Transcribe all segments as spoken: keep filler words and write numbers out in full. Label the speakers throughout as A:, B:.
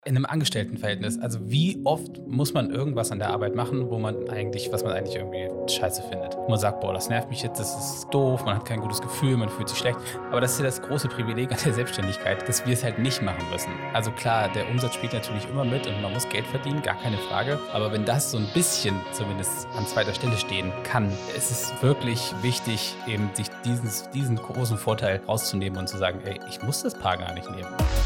A: in einem Angestelltenverhältnis, also wie oft muss man irgendwas an der Arbeit machen, wo man eigentlich, was man eigentlich irgendwie scheiße findet. Und man sagt, boah, das nervt mich jetzt, das ist doof, man hat kein gutes Gefühl, man fühlt sich schlecht. Aber das ist ja das große Privileg an der Selbstständigkeit, dass wir es halt nicht machen müssen. Also klar, der Umsatz spielt natürlich immer mit und man muss Geld verdienen, gar keine Frage. Aber wenn das so ein bisschen zumindest an zweiter Stelle stehen kann, ist es wirklich wichtig, eben sich dieses, diesen großen Vorteil rauszunehmen und zu sagen, ey, ich muss das Paar gar nicht nehmen.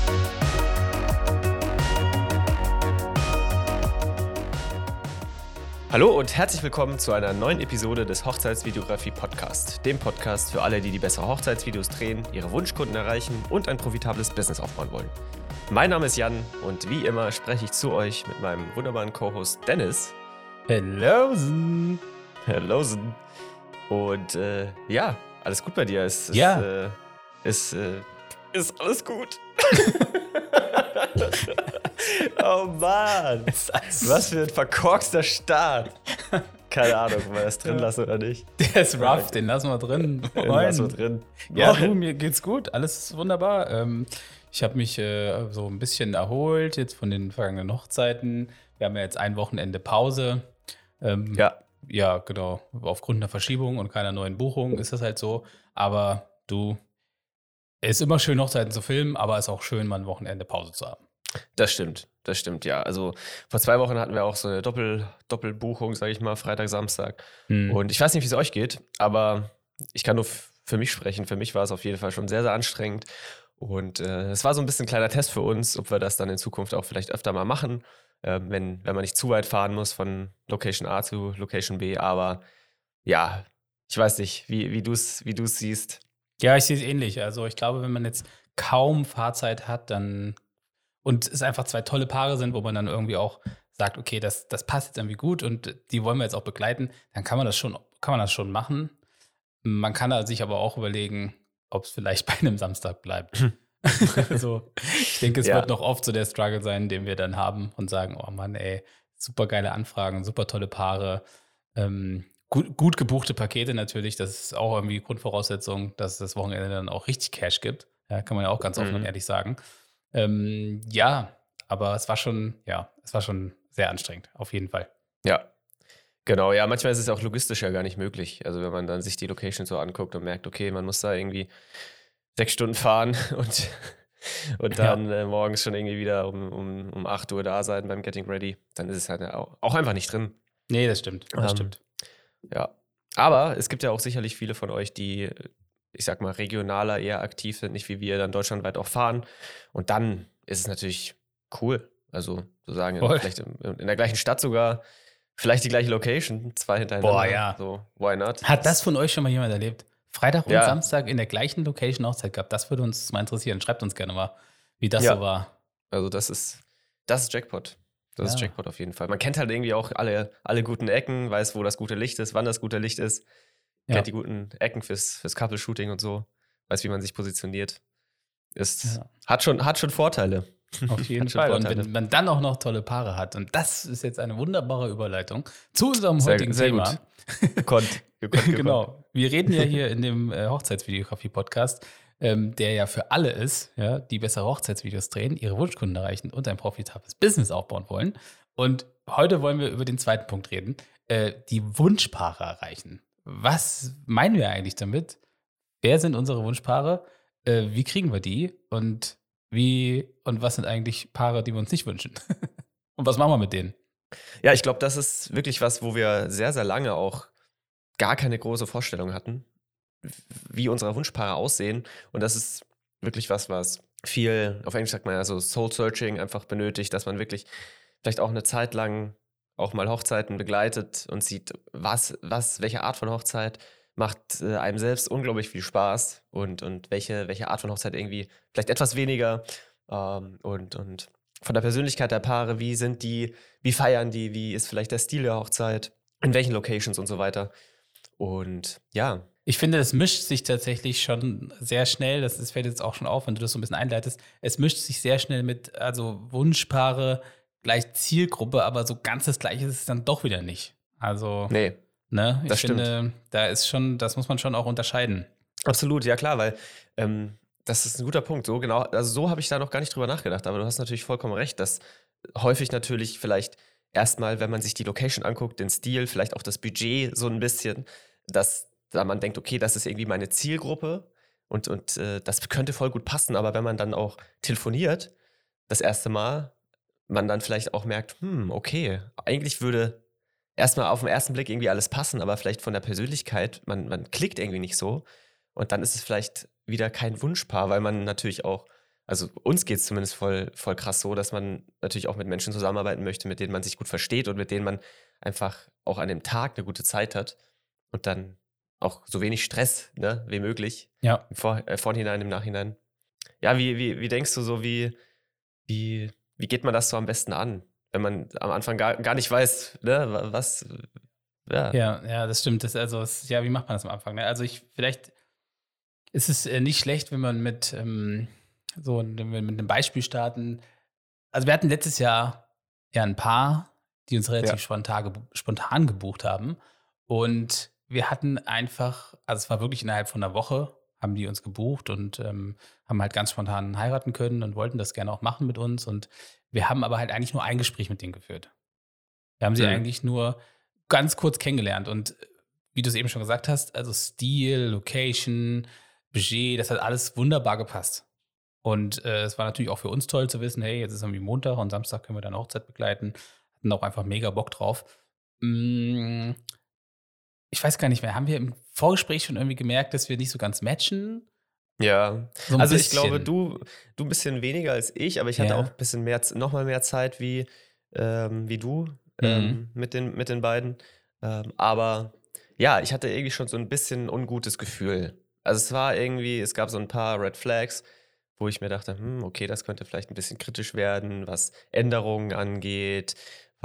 B: Hallo und herzlich willkommen zu einer neuen Episode des Hochzeitsvideografie-Podcast, dem Podcast für alle, die die bessere Hochzeitsvideos drehen, ihre Wunschkunden erreichen und ein profitables Business aufbauen wollen. Mein Name ist Jan und wie immer spreche ich zu euch mit meinem wunderbaren Co-Host Dennis.
A: Hellosen!
B: Hellosen! Und äh, ja, alles gut bei dir? Es, es,
A: Ja.
B: Äh, es äh, ist alles gut. Oh Mann, was für ein verkorkster Start. Keine Ahnung, ob wir das drin lassen oder nicht.
A: Der ist rough, den lassen wir drin.
B: Den lassen wir drin.
A: Ja, du, mir geht's gut, alles ist wunderbar. Ähm, ich habe mich äh, so ein bisschen erholt jetzt von den vergangenen Hochzeiten. Wir haben ja jetzt ein Wochenende Pause. Ähm,
B: Ja.
A: Ja, genau. Aufgrund einer Verschiebung und keiner neuen Buchung ist das halt so. Aber du, es ist immer schön, Hochzeiten zu filmen, aber es ist auch schön, mal ein Wochenende Pause zu haben.
B: Das stimmt, das stimmt, ja. Also vor zwei Wochen hatten wir auch so eine Doppel, Doppelbuchung, sage ich mal, Freitag, Samstag.
A: Hm.
B: Und ich weiß nicht, wie es euch geht, aber ich kann nur f- für mich sprechen. Für mich war es auf jeden Fall schon sehr, sehr anstrengend. Und äh, es war so ein bisschen ein kleiner Test für uns, ob wir das dann in Zukunft auch vielleicht öfter mal machen, äh, wenn, wenn man nicht zu weit fahren muss von Location A zu Location B. Aber ja, ich weiß nicht, wie, wie du es wie du's siehst.
A: Ja, ich sehe es ähnlich. Also ich glaube, wenn man jetzt kaum Fahrzeit hat, dann und es einfach zwei tolle Paare sind, wo man dann irgendwie auch sagt, okay, das, das passt jetzt irgendwie gut und die wollen wir jetzt auch begleiten, dann kann man das schon, kann man das schon machen. Man kann da sich aber auch überlegen, ob es vielleicht bei einem Samstag bleibt. Also ich denke, es
B: Ja.
A: wird noch oft so der Struggle sein, den wir dann haben und sagen, oh Mann, ey, super geile Anfragen, super tolle Paare, ähm, gut, gut gebuchte Pakete natürlich, das ist auch irgendwie Grundvoraussetzung, dass es das Wochenende dann auch richtig Cash gibt. Ja, kann man ja auch ganz offen
B: Mhm.
A: und ehrlich sagen. Ähm, ja, aber es war schon, ja, es war schon sehr anstrengend, auf jeden Fall.
B: Ja, genau. Ja, manchmal ist es auch logistisch ja gar nicht möglich. Also wenn man dann sich die Location so anguckt und merkt, okay, man muss da irgendwie sechs Stunden fahren und, und dann äh, morgens schon irgendwie wieder um, um, um acht Uhr da sein beim Getting Ready, dann ist es halt auch, auch einfach nicht drin.
A: Nee, das stimmt, das
B: Ähm,
A: stimmt.
B: Ja. Aber es gibt ja auch sicherlich viele von euch, die, ich sag mal, regionaler eher aktiv sind, nicht wie wir dann deutschlandweit auch fahren. Und dann ist es natürlich cool. Also sozusagen
A: Voll.
B: vielleicht in, in der gleichen Stadt sogar, vielleicht die gleiche Location, zwei hintereinander.
A: Boah, ja.
B: So, why not?
A: Hat das von euch schon mal jemand erlebt? Freitag und
B: Ja.
A: Samstag in der gleichen Location Hochzeit gehabt? Das würde uns mal interessieren. Schreibt uns gerne mal, wie das
B: Ja.
A: so war.
B: Also das ist, das ist Jackpot. Das ist
A: Ja.
B: Jackpot auf jeden Fall. Man kennt halt irgendwie auch alle, alle guten Ecken, weiß, wo das gute Licht ist, wann das gute Licht ist,
A: Ja.
B: kennt die guten Ecken fürs, fürs Couple-Shooting und so, weiß, wie man sich positioniert. Ist,
A: Ja.
B: hat, schon, hat schon Vorteile.
A: Auf jeden
B: Hat schon
A: Fall. Und
B: Vorteile.
A: wenn man dann auch noch tolle Paare hat, und das ist jetzt eine wunderbare Überleitung zu unserem
B: Sehr-
A: heutigen
B: sehr
A: Thema.
B: gut. Gekonnt, gekonnt, gekonnt.
A: Genau. Wir reden ja hier in dem äh, Hochzeitsvideografie-Podcast, ähm, der ja für alle ist, ja, die bessere Hochzeitsvideos drehen, ihre Wunschkunden erreichen und ein profitables Business aufbauen wollen. Und heute wollen wir über den zweiten Punkt reden, äh, die Wunschpaare erreichen. Was meinen wir eigentlich damit? Wer sind unsere Wunschpaare? Äh, wie kriegen wir die? Und wie und was sind eigentlich Paare, die wir uns nicht wünschen? Und was machen wir mit denen?
B: Ja, ich glaube, das ist wirklich was, wo wir sehr, sehr lange auch gar keine große Vorstellung hatten, wie unsere Wunschpaare aussehen. Und das ist wirklich was, was viel, auf Englisch sagt man ja so Soul-Searching einfach benötigt, dass man wirklich vielleicht auch eine Zeit lang auch mal Hochzeiten begleitet und sieht, was, was, welche Art von Hochzeit macht äh, einem selbst unglaublich viel Spaß und, und welche, welche Art von Hochzeit irgendwie vielleicht etwas weniger ähm, und, und von der Persönlichkeit der Paare, wie sind die, wie feiern die, wie ist vielleicht der Stil der Hochzeit, in welchen Locations und so weiter. Und ja,
A: Ich finde, das mischt sich tatsächlich schon sehr schnell. Das, das fällt jetzt auch schon auf, wenn du das so ein bisschen einleitest. Es mischt sich sehr schnell mit, also Wunschpaare, gleich Zielgruppe, aber so ganz das Gleiche ist es dann doch wieder nicht. Also,
B: nee,
A: ne, ich
B: das
A: finde, da ist schon, das muss man schon auch unterscheiden.
B: absolut, ja klar, weil ähm, Das ist ein guter Punkt. So genau, also so habe ich da noch gar nicht drüber nachgedacht, aber du hast natürlich vollkommen recht, dass häufig natürlich vielleicht erstmal, wenn man sich die Location anguckt, den Stil, vielleicht auch das Budget so ein bisschen, dass da man denkt, okay, das ist irgendwie meine Zielgruppe und, und äh, das könnte voll gut passen, aber wenn man dann auch telefoniert, das erste Mal, man dann vielleicht auch merkt, hm, okay, eigentlich würde erstmal auf den ersten Blick irgendwie alles passen, aber vielleicht von der Persönlichkeit, man, man klickt irgendwie nicht so. Und dann ist es vielleicht wieder kein Wunschpaar, weil man natürlich auch, also uns geht es zumindest voll, voll krass so, dass man natürlich auch mit Menschen zusammenarbeiten möchte, mit denen man sich gut versteht und mit denen man einfach auch an dem Tag eine gute Zeit hat und dann auch so wenig Stress, ne, wie möglich.
A: Ja.
B: Im Vor äh, Vorhinein, im Nachhinein. Ja, wie, wie, wie denkst du so, wie, wie, wie geht man das so am besten an, wenn man am Anfang gar, gar nicht weiß, ne, wa- was, ja.
A: Ja, ja, das stimmt. Das, also, es, ja, wie macht man das am Anfang? Ne? Also ich, vielleicht ist es äh, nicht schlecht, wenn man mit ähm, so wenn wir mit einem Beispiel starten. Also wir hatten letztes Jahr ja ein Paar, die uns relativ
B: Ja.
A: spontan, gebu- spontan gebucht haben. Und wir hatten einfach, also es war wirklich innerhalb von einer Woche, haben die uns gebucht und ähm, haben halt ganz spontan heiraten können und wollten das gerne auch machen mit uns. Und wir haben aber halt eigentlich nur ein Gespräch mit denen geführt. Wir haben sie
B: Mhm.
A: eigentlich nur ganz kurz kennengelernt. Und äh, wie du es eben schon gesagt hast, also Stil, Location, Budget, das hat alles wunderbar gepasst. Und äh, es war natürlich auch für uns toll zu wissen, hey, jetzt ist irgendwie Montag und Samstag können wir dann Hochzeit begleiten. Hatten auch einfach mega Bock drauf. Mm, Ich weiß gar nicht mehr, haben wir im Vorgespräch schon irgendwie gemerkt, dass wir nicht so ganz matchen?
B: Ja,
A: So ein
B: also ich glaube,
A: bisschen.
B: du, du ein bisschen weniger als ich, aber ich hatte auch
A: Ja.
B: ein bisschen mehr, Z- noch mal mehr Zeit wie, ähm, wie du
A: Mhm.
B: ähm, mit den, mit den beiden. Ähm, aber ja, ich hatte irgendwie schon so ein bisschen ein ungutes Gefühl. Also es war irgendwie, es gab so ein paar Red Flags, wo ich mir dachte, hm, okay, das könnte vielleicht ein bisschen kritisch werden, was Änderungen angeht,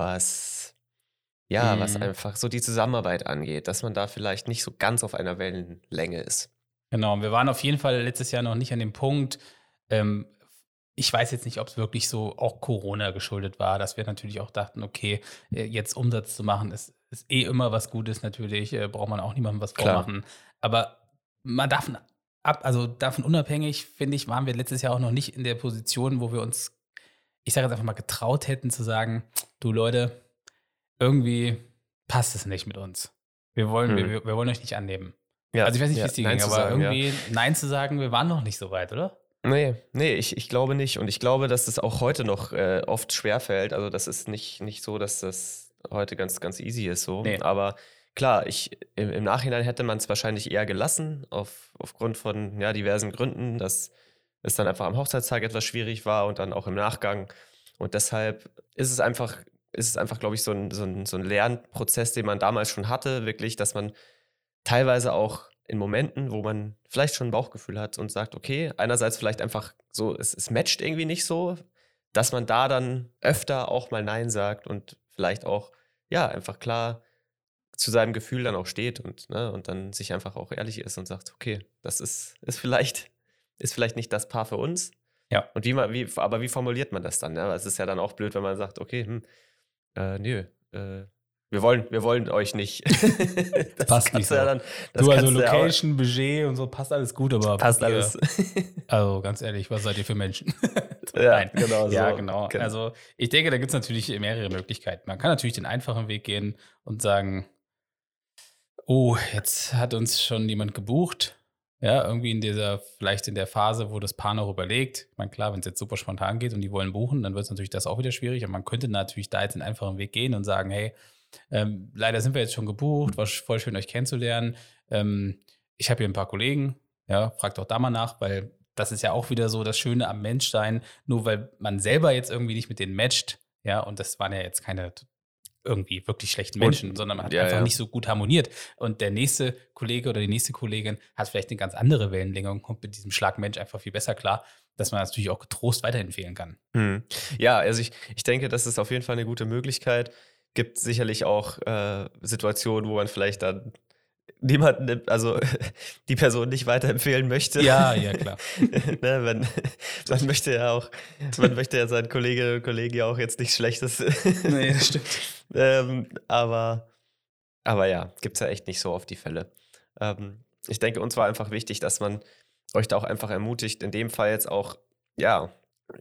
B: was, ja, was
A: Mhm.
B: einfach so die Zusammenarbeit angeht, dass man da vielleicht nicht so ganz auf einer Wellenlänge ist.
A: Genau, und wir waren auf jeden Fall letztes Jahr noch nicht an dem Punkt. Ähm, Ich weiß jetzt nicht, ob es wirklich so auch Corona geschuldet war, dass wir natürlich auch dachten, okay, äh, jetzt Umsatz zu machen, ist, ist eh immer was Gutes natürlich, äh, braucht man auch niemandem was
B: Klar.
A: vormachen. Aber man davon ab, also davon unabhängig, finde ich, waren wir letztes Jahr auch noch nicht in der Position, wo wir uns, ich sage jetzt einfach mal, getraut hätten zu sagen, du Leute, irgendwie passt es nicht mit uns. Wir wollen,
B: Hm.
A: wir, wir wollen euch nicht annehmen.
B: Ja,
A: Also ich weiß nicht, wie
B: ja,
A: es dir
B: nein
A: ging,
B: zu
A: aber
B: sagen, ja.
A: irgendwie Nein zu sagen, wir waren noch nicht so weit, oder?
B: Nee, nee, ich, ich glaube nicht. Und ich glaube, dass es auch heute noch äh, oft schwerfällt. Also das ist nicht, nicht so, dass das heute ganz, ganz easy ist so.
A: Nee.
B: Aber klar, ich, im, im Nachhinein hätte man es wahrscheinlich eher gelassen, auf, aufgrund von ja, diversen Gründen, dass es dann einfach am Hochzeitstag etwas schwierig war und dann auch im Nachgang. Und deshalb ist es einfach, ist es einfach, glaube ich, so ein, so ein, so ein Lernprozess, den man damals schon hatte, wirklich, dass man teilweise auch in Momenten, wo man vielleicht schon ein Bauchgefühl hat und sagt, okay, einerseits vielleicht einfach so, es, es matcht irgendwie nicht so, dass man da dann öfter auch mal Nein sagt und vielleicht auch, ja, einfach klar zu seinem Gefühl dann auch steht und, ne, und dann sich einfach auch ehrlich ist und sagt, okay, das ist, ist vielleicht, ist vielleicht nicht das Paar für uns.
A: Ja.
B: Und wie man, wie, aber wie formuliert man das dann? Ja? Es ist ja dann auch blöd, wenn man sagt, okay, hm, äh, nö, äh, wir wollen, wir wollen euch nicht. Das
A: Passt
B: kannst
A: nicht
B: du ja
A: so.
B: dann, das
A: Du, also
B: kannst du ja auch-
A: Location, Budget und so, passt alles gut, aber
B: passt
A: ihr,
B: alles.
A: also ganz ehrlich, was seid ihr für Menschen?
B: Ja,
A: Nein.
B: genau so.
A: Ja, genau.
B: Genau.
A: Also ich denke, da gibt es natürlich mehrere Möglichkeiten. Man kann natürlich den einfachen Weg gehen und sagen, oh, jetzt hat uns schon jemand gebucht. Ja, irgendwie in dieser, vielleicht in der Phase, wo das Paar noch überlegt. Ich meine, klar, wenn es jetzt super spontan geht und die wollen buchen, dann wird es natürlich das auch wieder schwierig. Aber man könnte natürlich da jetzt den einfachen Weg gehen und sagen, hey, ähm, leider sind wir jetzt schon gebucht, war voll schön, euch kennenzulernen. Ähm, ich habe hier ein paar Kollegen, ja, fragt doch da mal nach, weil das ist ja auch wieder so das Schöne am Menschsein. Nur weil man selber jetzt irgendwie nicht mit denen matcht, ja, und das waren ja jetzt keine irgendwie wirklich schlechten Menschen,
B: Und-
A: sondern man hat
B: ja,
A: einfach
B: ja.
A: nicht so gut harmoniert. Und der nächste Kollege oder die nächste Kollegin hat vielleicht eine ganz andere Wellenlänge und kommt mit diesem Schlag Mensch einfach viel besser klar, dass man das natürlich auch getrost weiterempfehlen kann.
B: Hm. Ja, also ich, ich denke, das ist auf jeden Fall eine gute Möglichkeit. Gibt sicherlich auch äh, Situationen, wo man vielleicht dann niemanden, also die Person nicht weiterempfehlen möchte.
A: Ja, ja, klar.
B: ne, wenn, man möchte ja auch, man möchte ja seinen Kolleginnen und Kollegen ja auch jetzt nichts Schlechtes.
A: Nee, das stimmt.
B: ähm, aber, aber ja, gibt es ja echt nicht so oft die Fälle. Ähm, ich denke, uns war einfach wichtig, dass man euch da auch einfach ermutigt, in dem Fall jetzt auch, ja,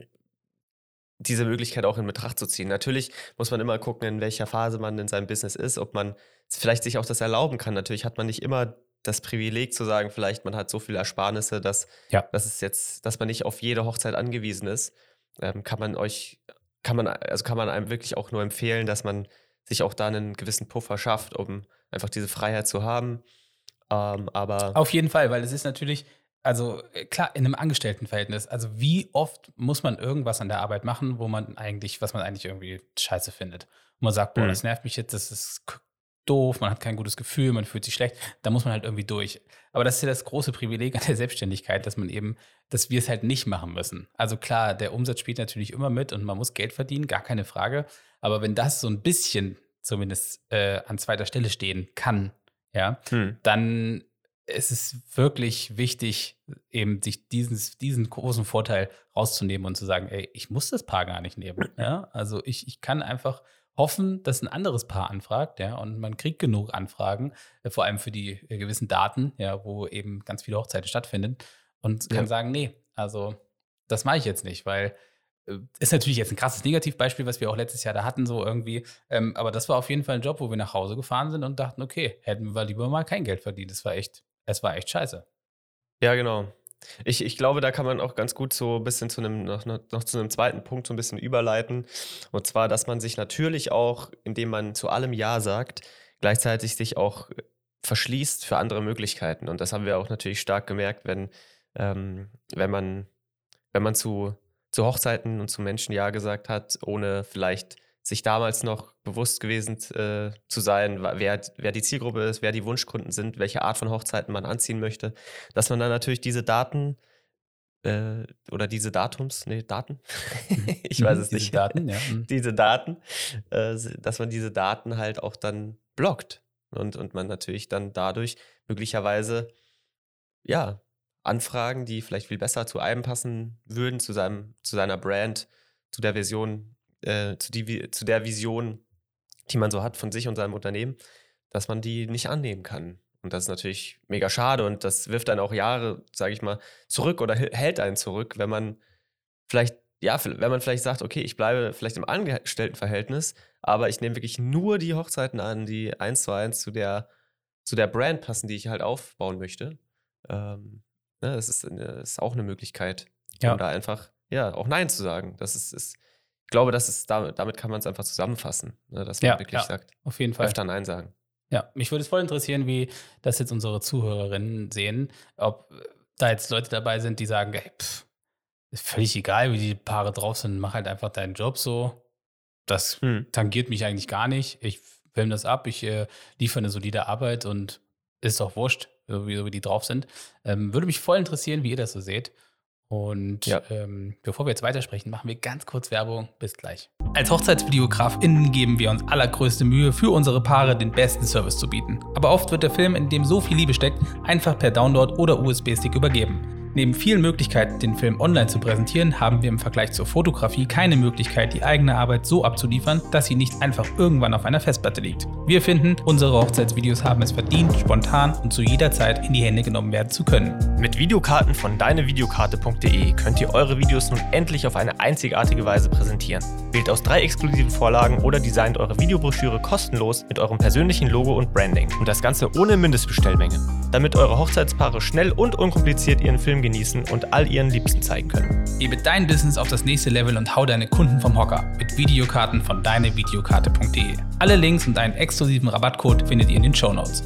B: diese Möglichkeit auch in Betracht zu ziehen. Natürlich muss man immer gucken, in welcher Phase man in seinem Business ist, ob man vielleicht sich auch das erlauben kann. Natürlich hat man nicht immer das Privileg zu sagen, vielleicht man hat so viele Ersparnisse, dass,
A: Ja.
B: dass es jetzt, dass man nicht auf jede Hochzeit angewiesen ist. Ähm, kann man euch, kann man, also kann man einem wirklich auch nur empfehlen, dass man sich auch da einen gewissen Puffer schafft, um einfach diese Freiheit zu haben. Ähm, aber
A: Auf jeden Fall, weil es ist natürlich, also äh, klar, in einem Angestelltenverhältnis, also wie oft muss man irgendwas an der Arbeit machen, wo man eigentlich, was man eigentlich irgendwie scheiße findet. Und man sagt, boah,
B: Mhm.
A: das nervt mich jetzt, das ist k- doof, man hat kein gutes Gefühl, man fühlt sich schlecht, da muss man halt irgendwie durch. Aber das ist ja das große Privileg an der Selbstständigkeit, dass man eben, dass wir es halt nicht machen müssen. Also klar, der Umsatz spielt natürlich immer mit und man muss Geld verdienen, gar keine Frage. Aber wenn das so ein bisschen zumindest äh, an zweiter Stelle stehen kann, ja,
B: Hm.
A: dann ist es wirklich wichtig, eben sich dieses, diesen großen Vorteil rauszunehmen und zu sagen, ey, ich muss das Paar gar nicht nehmen. Ja? Also ich, ich kann einfach hoffen, dass ein anderes Paar anfragt, ja, und man kriegt genug Anfragen, äh, vor allem für die äh, gewissen Daten, ja, wo eben ganz viele Hochzeiten stattfinden und kann
B: Ja.
A: sagen, nee, also das mache ich jetzt nicht, weil äh, ist natürlich jetzt ein krasses Negativbeispiel, was wir auch letztes Jahr da hatten, so irgendwie. Ähm, aber das war auf jeden Fall ein Job, wo wir nach Hause gefahren sind und dachten, okay, hätten wir lieber mal kein Geld verdient. Das war echt, es war echt scheiße.
B: Ja, genau. Ich, ich glaube, da kann man auch ganz gut so ein bisschen zu einem, noch, noch noch zu einem zweiten Punkt so ein bisschen überleiten. Und zwar, dass man sich natürlich auch, indem man zu allem Ja sagt, gleichzeitig sich auch äh, verschließt für andere Möglichkeiten. Und das haben wir auch natürlich stark gemerkt, wenn, ähm, wenn man, wenn man zu, zu Hochzeiten und zu Menschen Ja gesagt hat, ohne vielleicht sich damals noch bewusst gewesen äh, zu sein, wa- wer, wer die Zielgruppe ist, wer die Wunschkunden sind, welche Art von Hochzeiten man anziehen möchte, dass man dann natürlich diese Daten äh, oder diese Datums, nee, Daten,
A: Mhm.
B: ich weiß
A: Mhm.
B: es
A: Diese
B: nicht,
A: Daten, ja. Mhm.
B: diese Daten, äh, dass man diese Daten halt auch dann blockt und, und man natürlich dann dadurch möglicherweise, ja, Anfragen, die vielleicht viel besser zu einem passen würden, zu seinem, zu seiner Brand, zu der Vision, äh, zu, die, Vi- zu der Vision, die man so hat von sich und seinem Unternehmen, dass man die nicht annehmen kann. Und das ist natürlich mega schade und das wirft dann auch Jahre, sage ich mal, zurück oder hä- hält einen zurück, wenn man vielleicht, ja, v- wenn man vielleicht sagt, okay, ich bleibe vielleicht im Angestelltenverhältnis, aber ich nehme wirklich nur die Hochzeiten an, die eins zu eins zu der, zu der Brand passen, die ich halt aufbauen möchte. Ähm, ne, das ist, äh, das ist auch eine Möglichkeit, um
A: Ja,
B: da einfach, ja, auch Nein zu sagen. Das ist, ist ich glaube, das ist, damit, damit kann man es einfach zusammenfassen, ne, dass man
A: ja,
B: wirklich
A: ja,
B: sagt,
A: auf jeden Fall.
B: öfter Nein sagen.
A: Ja, mich würde es voll interessieren, wie das jetzt unsere Zuhörerinnen sehen, ob äh, da jetzt Leute dabei sind, die sagen, ey, pff, ist völlig egal, wie die Paare drauf sind, mach halt einfach deinen Job so. Das
B: Hm.
A: tangiert mich eigentlich gar nicht. Ich filme das ab, ich äh, liefere eine solide Arbeit und ist doch wurscht, so wie, so wie die drauf sind. Ähm, würde mich voll interessieren, wie ihr das so seht. Und
B: Ja.
A: ähm, bevor wir jetzt weitersprechen, machen wir ganz kurz Werbung. Bis gleich. Als HochzeitsvideografInnen geben wir uns allergrößte Mühe, für unsere Paare den besten Service zu bieten. Aber oft wird der Film, in dem so viel Liebe steckt, einfach per Download oder U S B-Stick übergeben. Neben vielen Möglichkeiten, den Film online zu präsentieren, haben wir im Vergleich zur Fotografie keine Möglichkeit, die eigene Arbeit so abzuliefern, dass sie nicht einfach irgendwann auf einer Festplatte liegt. Wir finden, unsere Hochzeitsvideos haben es verdient, spontan und zu jeder Zeit in die Hände genommen werden zu können.
C: Mit Videokarten von deinevideokarte punkt de könnt ihr eure Videos nun endlich auf eine einzigartige Weise präsentieren. Wählt aus drei exklusiven Vorlagen oder designt eure Videobroschüre kostenlos mit eurem persönlichen Logo und Branding. Und das Ganze ohne Mindestbestellmenge. Damit eure Hochzeitspaare schnell und unkompliziert ihren Film genießen und all ihren Liebsten zeigen können.
A: Hebe dein Business auf das nächste Level und hau deine Kunden vom Hocker mit Videokarten von deinevideokarte punkt de. Alle Links und einen exklusiven Rabattcode findet ihr in den Shownotes.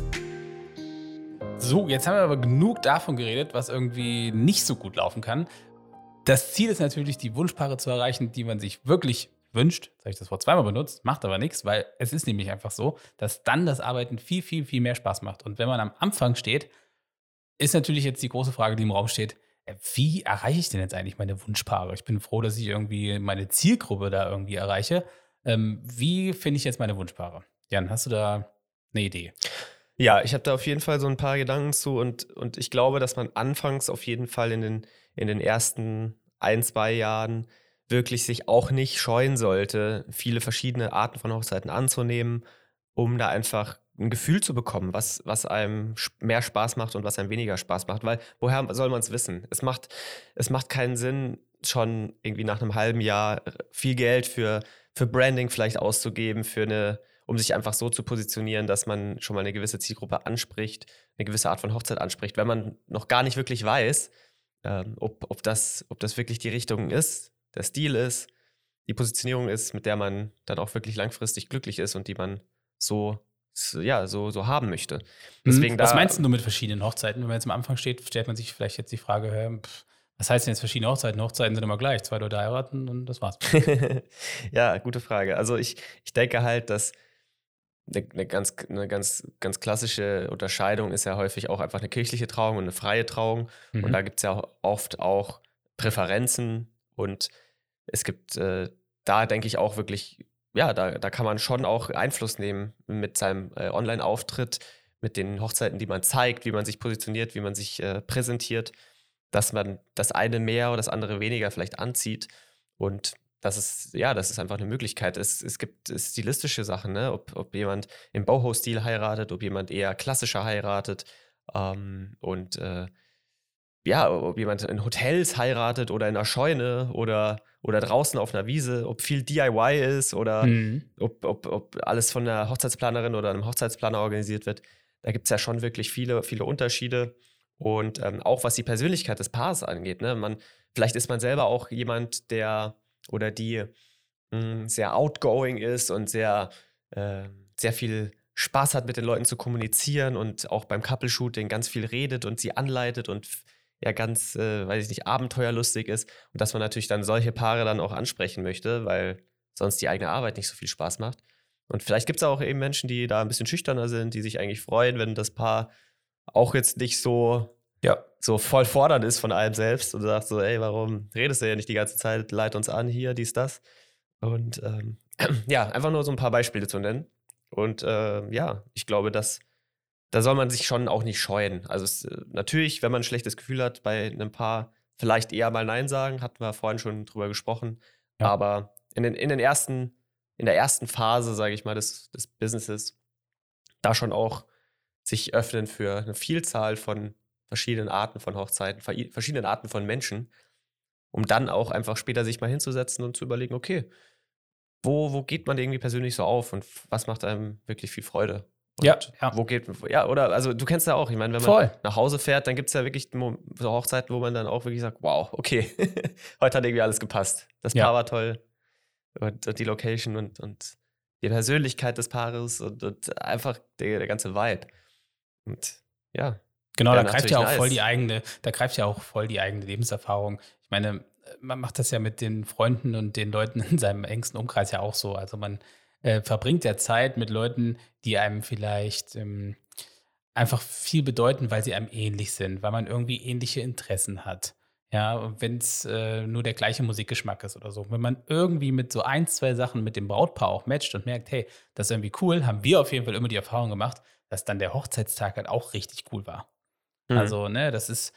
A: So, jetzt haben wir aber genug davon geredet, was irgendwie nicht so gut laufen kann. Das Ziel ist natürlich, die Wunschpaare zu erreichen, die man sich wirklich wünscht. Jetzt habe ich das Wort zweimal benutzt, macht aber nichts, weil es ist nämlich einfach so, dass dann das Arbeiten viel, viel, viel mehr Spaß macht. Und wenn man am Anfang steht, ist natürlich jetzt die große Frage, die im Raum steht, äh, wie erreiche ich denn jetzt eigentlich meine Wunschpaare? Ich bin froh, dass ich irgendwie meine Zielgruppe da irgendwie erreiche. Ähm, wie finde ich jetzt meine Wunschpaare? Jan, hast du da eine Idee?
B: Ja, ich habe da auf jeden Fall so ein paar Gedanken zu und, und ich glaube, dass man anfangs auf jeden Fall in den, in den ersten ein, zwei Jahren wirklich sich auch nicht scheuen sollte, viele verschiedene Arten von Hochzeiten anzunehmen, um da einfach ein Gefühl zu bekommen, was, was einem mehr Spaß macht und was einem weniger Spaß macht. Weil woher soll man es wissen? Es macht, es macht keinen Sinn, schon irgendwie nach einem halben Jahr viel Geld für, für Branding vielleicht auszugeben, für eine, um sich einfach so zu positionieren, dass man schon mal eine gewisse Zielgruppe anspricht, eine gewisse Art von Hochzeit anspricht, wenn man noch gar nicht wirklich weiß, ähm, ob, ob, das, ob das wirklich die Richtung ist, der Stil ist, die Positionierung ist, mit der man dann auch wirklich langfristig glücklich ist und die man so, so ja, so, so haben möchte. Deswegen
A: Was
B: da,
A: meinst du mit verschiedenen Hochzeiten? Wenn man jetzt am Anfang steht, stellt man sich vielleicht jetzt die Frage, hä, pff, was heißt denn jetzt verschiedene Hochzeiten? Hochzeiten sind immer gleich. Zwei Leute heiraten und das war's.
B: Ja, gute Frage. Also ich, ich denke halt, dass eine, eine, ganz, eine ganz, ganz klassische Unterscheidung ist ja häufig auch einfach eine kirchliche Trauung und eine freie Trauung.
A: Mhm.
B: Und da gibt es ja oft auch Präferenzen und es gibt äh, da, denke ich, auch wirklich, ja, da, da kann man schon auch Einfluss nehmen mit seinem äh, Online-Auftritt, mit den Hochzeiten, die man zeigt, wie man sich positioniert, wie man sich äh, präsentiert, dass man das eine mehr oder das andere weniger vielleicht anzieht. Und das ist, ja, das ist einfach eine Möglichkeit. Es, es gibt stilistische Sachen, ne? ob, ob jemand im Boho-Stil heiratet, ob jemand eher klassischer heiratet ähm, und äh, ja, ob jemand in Hotels heiratet oder in einer Scheune oder, oder draußen auf einer Wiese, ob viel D I Y ist oder
A: Mhm.
B: ob, ob, ob alles von einer Hochzeitsplanerin oder einem Hochzeitsplaner organisiert wird. Da gibt es ja schon wirklich viele, viele Unterschiede. Und ähm, auch was die Persönlichkeit des Paares angeht. Ne? Man, vielleicht ist man selber auch jemand, der oder die mh, sehr outgoing ist und sehr, äh, sehr viel Spaß hat, mit den Leuten zu kommunizieren und auch beim Couple-Shooting ganz viel redet und sie anleitet und ja ganz, äh, weiß ich nicht, abenteuerlustig ist. Und dass man natürlich dann solche Paare dann auch ansprechen möchte, weil sonst die eigene Arbeit nicht so viel Spaß macht. Und vielleicht gibt es auch eben Menschen, die da ein bisschen schüchterner sind, die sich eigentlich freuen, wenn das Paar auch jetzt nicht so,
A: Ja.
B: so voll fordernd ist von einem selbst und sagt so, ey, warum redest du ja nicht die ganze Zeit, leit uns an, hier, dies, das. Und ähm, ja, einfach nur so ein paar Beispiele zu nennen. Und äh, ja, ich glaube, dass da soll man sich schon auch nicht scheuen. Also es, natürlich, wenn man ein schlechtes Gefühl hat bei einem Paar, vielleicht eher mal Nein sagen, hatten wir vorhin schon drüber gesprochen.
A: Ja.
B: Aber in den, in den ersten, in der ersten Phase, sage ich mal, des, des Businesses, da schon auch sich öffnen für eine Vielzahl von verschiedenen Arten von Hochzeiten, verschiedenen Arten von Menschen, um dann auch einfach später sich mal hinzusetzen und zu überlegen, okay, wo, wo geht man irgendwie persönlich so auf und was macht einem wirklich viel Freude? Und
A: Ja, ja.
B: wo geht, ja, oder, also du kennst ja auch, ich meine, wenn man
A: Voll.
B: nach Hause fährt, dann gibt es ja wirklich so Hochzeiten, wo man dann auch wirklich sagt, wow, okay, heute hat irgendwie alles gepasst. Das
A: Ja.
B: Paar war toll und, und die Location und, und die Persönlichkeit des Paares und, und einfach der, der ganze Vibe. Und ja.
A: Genau,
B: Ja,
A: da greift ja auch
B: natürlich
A: voll
B: nice.
A: die eigene, da greift ja auch voll die eigene Lebenserfahrung. Ich meine, man macht das ja mit den Freunden und den Leuten in seinem engsten Umkreis ja auch so. Also man äh, verbringt ja Zeit mit Leuten, die einem vielleicht ähm, einfach viel bedeuten, weil sie einem ähnlich sind, weil man irgendwie ähnliche Interessen hat. Ja, wenn es äh, nur der gleiche Musikgeschmack ist oder so. Wenn man irgendwie mit so ein, zwei Sachen mit dem Brautpaar auch matcht und merkt, hey, das ist irgendwie cool, haben wir auf jeden Fall immer die Erfahrung gemacht, dass dann der Hochzeitstag halt auch richtig cool war.
B: Mhm.
A: Also, ne, das ist,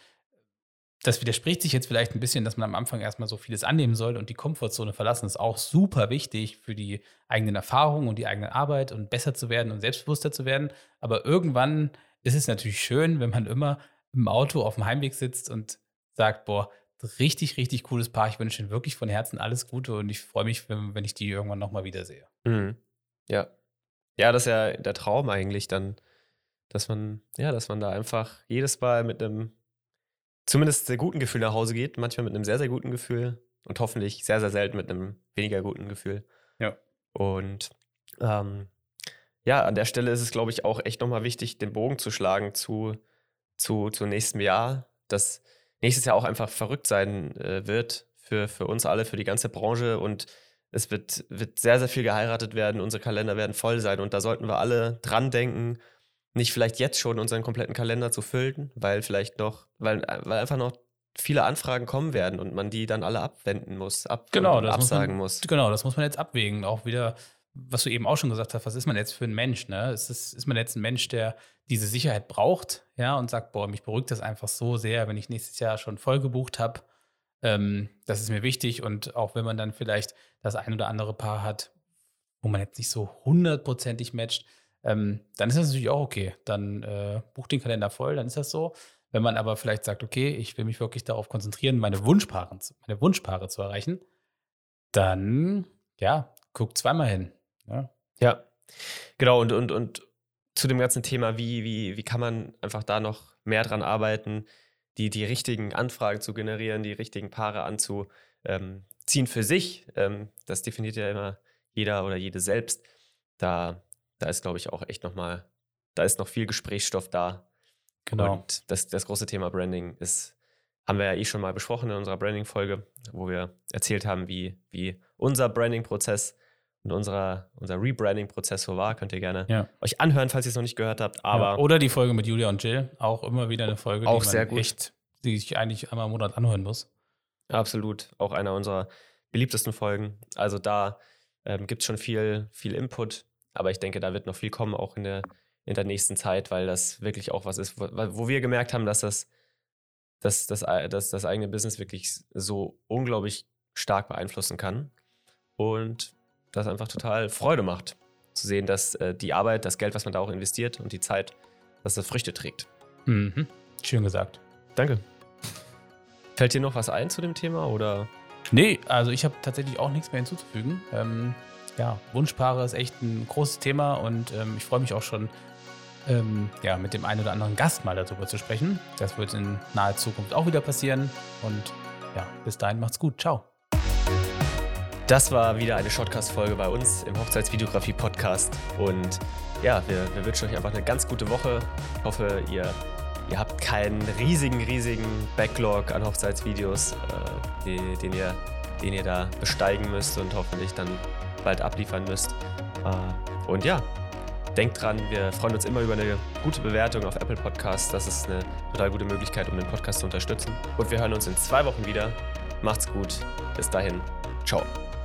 A: das widerspricht sich jetzt vielleicht ein bisschen, dass man am Anfang erstmal so vieles annehmen soll und die Komfortzone verlassen ist auch super wichtig für die eigenen Erfahrungen und die eigene Arbeit und besser zu werden und selbstbewusster zu werden. Aber irgendwann ist es natürlich schön, wenn man immer im Auto auf dem Heimweg sitzt und sagt, boah, richtig, richtig cooles Paar. Ich wünsche Ihnen wirklich von Herzen alles Gute und ich freue mich, wenn, wenn ich die irgendwann nochmal wiedersehe.
B: Mhm. Ja. Ja, das ist ja der Traum eigentlich dann, dass man, ja, dass man da einfach jedes Mal mit einem zumindest sehr guten Gefühl nach Hause geht, manchmal mit einem sehr, sehr guten Gefühl und hoffentlich sehr, sehr selten mit einem weniger guten Gefühl.
A: Ja.
B: Und ähm, ja, an der Stelle ist es, glaube ich, auch echt nochmal wichtig, den Bogen zu schlagen zu, zu, zu nächstem Jahr, dass nächstes Jahr auch einfach verrückt sein äh, wird für, für uns alle, für die ganze Branche und es wird, wird sehr, sehr viel geheiratet werden, unsere Kalender werden voll sein und da sollten wir alle dran denken, nicht vielleicht jetzt schon unseren kompletten Kalender zu füllen, weil vielleicht noch, weil, weil einfach noch viele Anfragen kommen werden und man die dann alle abwenden muss, ab
A: Genau,
B: und
A: das muss
B: absagen
A: man,
B: muss.
A: genau, das muss man jetzt abwägen. Auch wieder, was du eben auch schon gesagt hast, was ist man jetzt für ein Mensch? Ne? Ist, es, ist man jetzt ein Mensch, der diese Sicherheit braucht, ja, und sagt, boah, mich beruhigt das einfach so sehr, wenn ich nächstes Jahr schon voll gebucht habe. Ähm, das ist mir wichtig. Und auch wenn man dann vielleicht das ein oder andere Paar hat, wo man jetzt nicht so hundertprozentig matcht, ähm, dann ist das natürlich auch okay. Dann äh, bucht den Kalender voll, dann ist das so. Wenn man aber vielleicht sagt, okay, ich will mich wirklich darauf konzentrieren, meine Wunschpaare, zu- meine Wunschpaare zu erreichen, dann, ja, guck zweimal hin. Ja,
B: Ja, genau. Und, und, und zu dem ganzen Thema, wie, wie, wie kann man einfach da noch mehr dran arbeiten, die, die richtigen Anfragen zu generieren, die richtigen Paare anzuziehen für sich. Ähm, das definiert ja immer jeder oder jede selbst. Da, da ist, glaube ich, auch echt nochmal, da ist noch viel Gesprächsstoff da.
A: genau.
B: Und das, das große Thema Branding ist, haben wir ja eh schon mal besprochen in unserer Branding-Folge, wo wir erzählt haben, wie, wie unser Branding-Prozess und unserer, unser Rebranding-Prozess so war. Könnt ihr gerne
A: Ja.
B: euch anhören, falls ihr es noch nicht gehört habt. Aber
A: ja. Oder die Folge mit Julia und Jill, auch immer wieder eine Folge,
B: Auch
A: die man
B: sehr gut.
A: echt, die ich eigentlich einmal im Monat anhören muss.
B: absolut auch einer unserer beliebtesten Folgen. Also da ähm, gibt es schon viel, viel Input. Aber ich denke, da wird noch viel kommen, auch in der, in der nächsten Zeit, weil das wirklich auch was ist, wo, wo wir gemerkt haben, dass das, dass, das, dass das eigene Business wirklich so unglaublich stark beeinflussen kann. Und das einfach total Freude macht, zu sehen, dass äh, die Arbeit, das Geld, was man da auch investiert und die Zeit, dass das Früchte trägt.
A: Mhm. Schön gesagt.
B: Danke. Fällt dir noch was ein zu dem Thema oder?
A: Nee, also ich habe tatsächlich auch nichts mehr hinzuzufügen. Ähm, ja, Wunschpaare ist echt ein großes Thema und ähm, ich freue mich auch schon, ähm, ja, mit dem einen oder anderen Gast mal darüber zu sprechen. Das wird in naher Zukunft auch wieder passieren. Und ja, bis dahin macht's gut. Ciao.
B: Das war wieder eine Shotcast-Folge bei uns im Hochzeitsvideografie-Podcast. Und ja, wir, wir wünschen euch einfach eine ganz gute Woche. Ich hoffe, ihr, ihr habt keinen riesigen, riesigen Backlog an Hochzeitsvideos, äh, die, den, ihr, den ihr da besteigen müsst und hoffentlich dann bald abliefern müsst. Äh, und ja, denkt dran, wir freuen uns immer über eine gute Bewertung auf Apple Podcasts. Das ist eine total gute Möglichkeit, um den Podcast zu unterstützen. Und wir hören uns in zwei Wochen wieder. Macht's gut. Bis dahin. Ciao.